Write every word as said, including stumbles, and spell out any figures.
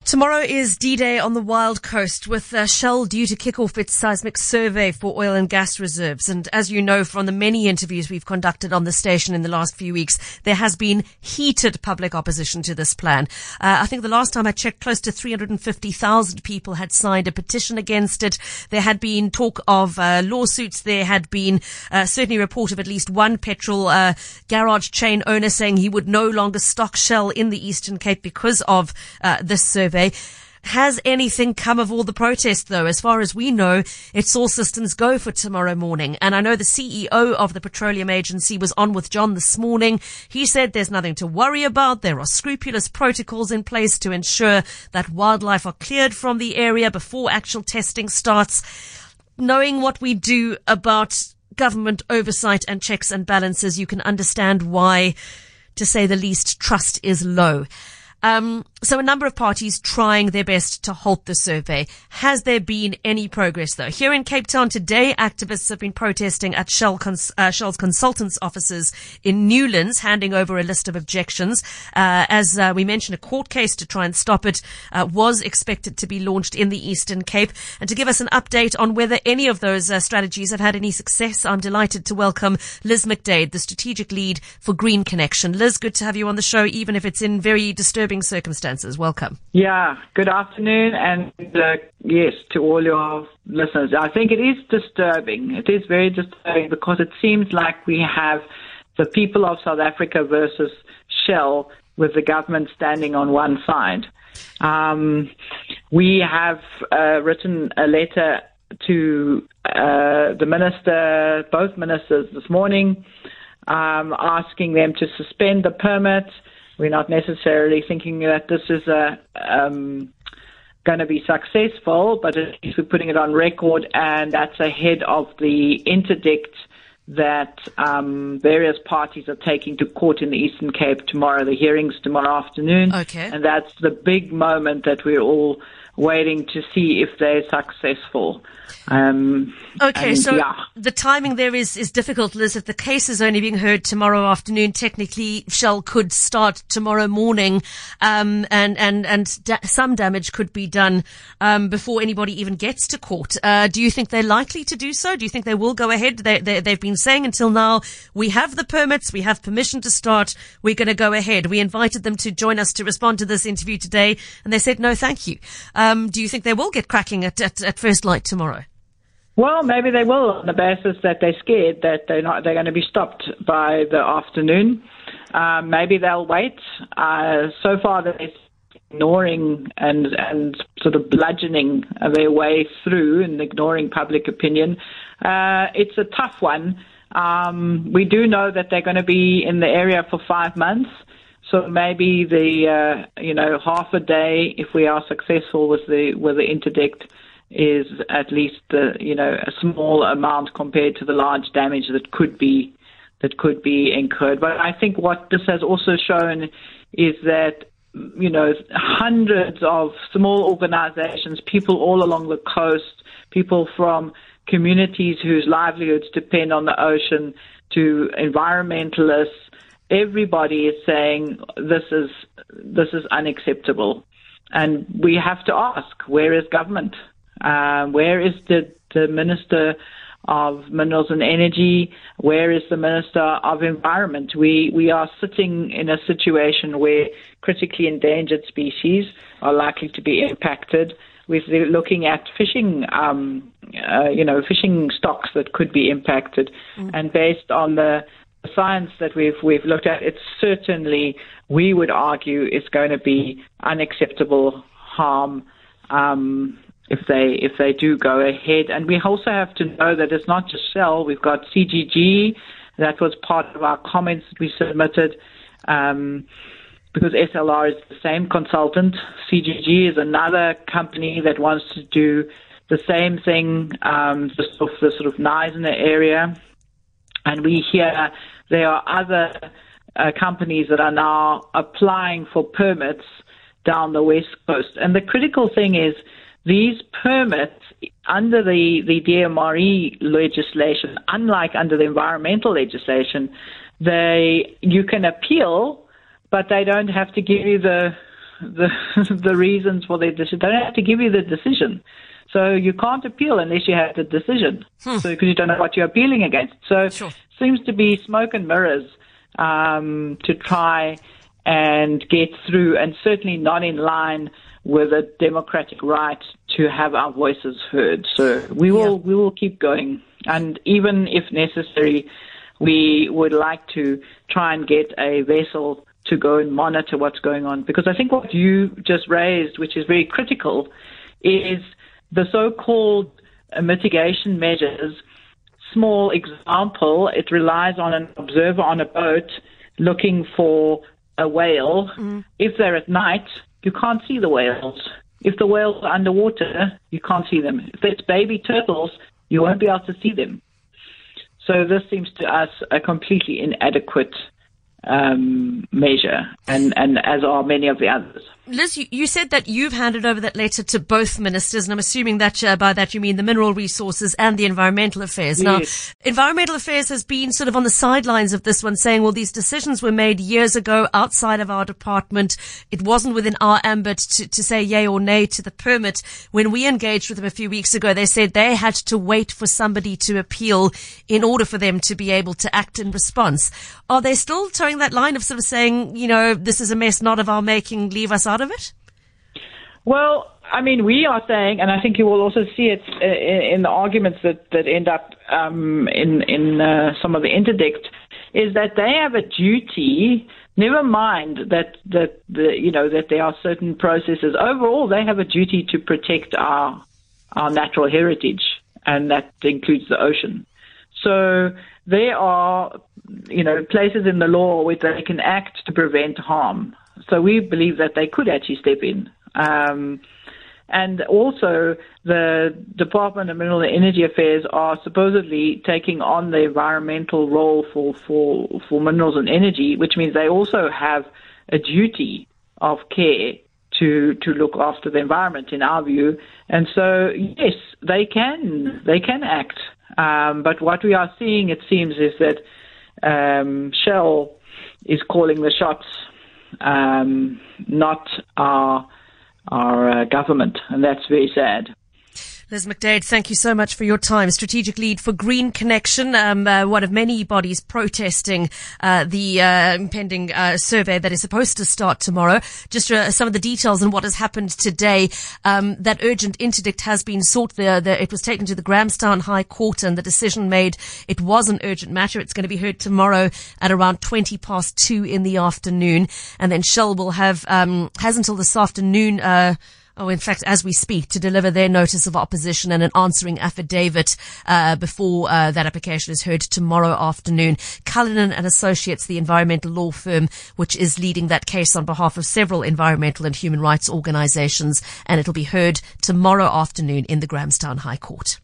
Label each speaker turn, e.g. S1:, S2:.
S1: Tomorrow is D-Day on the Wild Coast, with uh, Shell due to kick off its seismic survey for oil and gas reserves. And as you know from the many interviews we've conducted on the station in the last few weeks, there has been heated public opposition to this plan. Uh, I think the last time I checked, close to three hundred fifty thousand people had signed a petition against it. There had been talk of uh, lawsuits. There had been uh, certainly a report of at least one petrol uh, garage chain owner saying he would no longer stock Shell in the Eastern Cape because of uh, this survey. Has anything come of all the protest, though? As far as we know, it's all systems go for tomorrow morning. And I know the C E O of the Petroleum Agency was on with John this morning. He said there's nothing to worry about. There are scrupulous protocols in place to ensure that wildlife are cleared from the area before actual testing starts. Knowing what we do about government oversight and checks and balances, you can understand why, to say the least, trust is low. Um, so a number of parties trying their best to halt the survey. Has there been any progress, though? Here in Cape Town today, activists have been protesting at Shell cons- uh, Shell's consultants' offices in Newlands, handing over a list of objections. Uh, as uh, we mentioned, a court case to try and stop it uh, was expected to be launched in the Eastern Cape. And to give us an update on whether any of those uh, strategies have had any success, I'm delighted to welcome Liz McDade, the strategic lead for Green Connection. Liz, good to have you on the show, even if it's in very disturbing circumstances. Welcome.
S2: Yeah, good afternoon, and uh, yes, to all your listeners. I think it is disturbing. It is very disturbing because it seems like we have the people of South Africa versus Shell, with the government standing on one side. Um, we have uh, written a letter to uh, the minister, both ministers this morning, um, asking them to suspend the permit. We're not necessarily thinking that this is a, um, going to be successful, but at least we're putting it on record, and that's ahead of the interdict that um, various parties are taking to court in the Eastern Cape tomorrow, the hearings tomorrow afternoon.
S1: Okay.
S2: And that's the big moment that we're all waiting to see if they're successful. Um,
S1: okay,
S2: and,
S1: so
S2: yeah.
S1: the timing there is, is difficult, Liz. If the case is only being heard tomorrow afternoon, technically Shell could start tomorrow morning, um, and and and da- some damage could be done um, before anybody even gets to court. Uh, do you think they're likely to do so? Do you think they will go ahead? They, they, they've been saying until now, we have the permits, we have permission to start, we're going to go ahead. We invited them to join us to respond to this interview today, and they said no, thank you. Um, do you think they will get cracking at, at, at first light tomorrow?
S2: Well, maybe they will, on the basis that they're scared that they're not they're going to be stopped by the afternoon. Um, maybe they'll wait. Uh, so far, they're ignoring and and sort of bludgeoning their way through and ignoring public opinion. Uh, it's a tough one. Um, we do know that they're going to be in the area for five months. So maybe the uh, you know half a day, if we are successful with the with the interdict, is at least uh, you know a small amount compared to the large damage that could be that could be incurred. But I think what this has also shown is that you know hundreds of small organizations, people all along the coast, people from communities whose livelihoods depend on the ocean, to environmentalists, everybody is saying this is this is unacceptable, and we have to ask, where is government? Uh, where is the, the Minister of Minerals and Energy? Where is the Minister of Environment? We we are sitting in a situation where critically endangered species are likely to be impacted. We're looking at fishing, um, uh, you know, fishing stocks that could be impacted, mm. and based on the science that we've we've looked at, it's certainly, we would argue, is going to be unacceptable harm. Um, If they if they do go ahead. And we also have to know that it's not just Shell. We've got C G G. That was part of our comments that we submitted, um, because S L R is the same consultant. C G G is another company that wants to do the same thing, um, just off the sort of Knysna area. And we hear there are other uh, companies that are now applying for permits down the West Coast. And the critical thing is, these permits under the, the D M R E legislation, unlike under the environmental legislation, they you can appeal, but they don't have to give you the the the reasons for their decision. They don't have to give you the decision. So you can't appeal unless you have the decision. Hmm. So because you don't know what you're appealing against. So
S1: sure.
S2: It seems to be smoke and mirrors um, to try and get through, and certainly not in line with a democratic right to have our voices heard. So we will yeah. we will keep going, and even if necessary, we would like to try and get a vessel to go and monitor what's going on. Because I think what you just raised, which is very critical, is the so-called uh, mitigation measures. Small example, it relies on an observer on a boat looking for a whale. Mm. If they're at night, you can't see the whales. If the whales are underwater, you can't see them. If it's baby turtles, you won't be able to see them. So this seems to us a completely inadequate um, measure, and, and as are many of the others.
S1: Liz, you, you said that you've handed over that letter to both ministers, and I'm assuming that uh, by that you mean the Mineral Resources and the Environmental Affairs.
S2: Yes.
S1: Now, Environmental Affairs has been sort of on the sidelines of this one, saying, well, these decisions were made years ago outside of our department. It wasn't within our ambit to, to say yay or nay to the permit. When we engaged with them a few weeks ago, they said they had to wait for somebody to appeal in order for them to be able to act in response. Are they still towing that line of sort of saying, you know, this is a mess not of our making, leave us out of it?
S2: Well, I mean, we are saying, and I think you will also see it in, in the arguments that, that end up um, in, in uh, some of the interdict, is that they have a duty, never mind that, that the, you know, that there are certain processes. Overall, they have a duty to protect our, our natural heritage, and that includes the ocean. So there are, you know, places in the law where they can act to prevent harm. So we believe that they could actually step in. Um, and also the Department of Mineral and Energy Affairs are supposedly taking on the environmental role for, for, for minerals and energy, which means they also have a duty of care to, to look after the environment, in our view. And so, yes, they can, they can act. Um, but what we are seeing, it seems, is that um, Shell is calling the shots, um, not our our uh, government, and that's very sad.
S1: Liz McDade, thank you so much for your time. Strategic lead for Green Connection, um, uh, one of many bodies protesting uh, the uh, impending uh, survey that is supposed to start tomorrow. Just uh, some of the details on what has happened today. Um, that urgent interdict has been sought. The, the, it was taken to the Grahamstown High Court, and the decision made, it was an urgent matter. It's going to be heard tomorrow at around twenty past two in the afternoon. And then Shell will have, um, has until this afternoon, uh, Oh, in fact, as we speak, to deliver their notice of opposition and an answering affidavit uh, before uh, that application is heard tomorrow afternoon. Cullinan and Associates, the environmental law firm, which is leading that case on behalf of several environmental and human rights organizations, and it'll be heard tomorrow afternoon in the Grahamstown High Court.